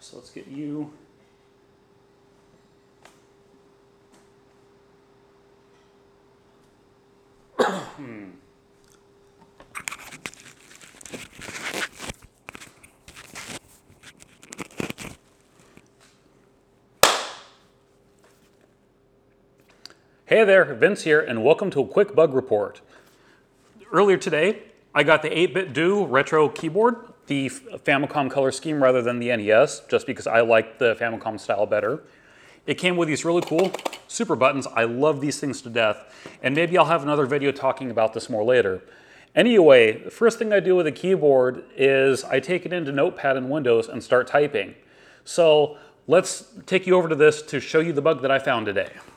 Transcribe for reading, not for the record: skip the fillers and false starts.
So let's get you. Hey there, Vince here, and welcome to a quick bug report. Earlier today, I got the 8BitDo Retro keyboard, the Famicom color scheme rather than the NES, just because I like the Famicom style better. It came with these really cool super buttons. I love these things to death, and maybe I'll have another video talking about this more later. Anyway, the first thing I do with a keyboard is I take it into Notepad in Windows and start typing. So let's take you over to this to show you the bug that I found today.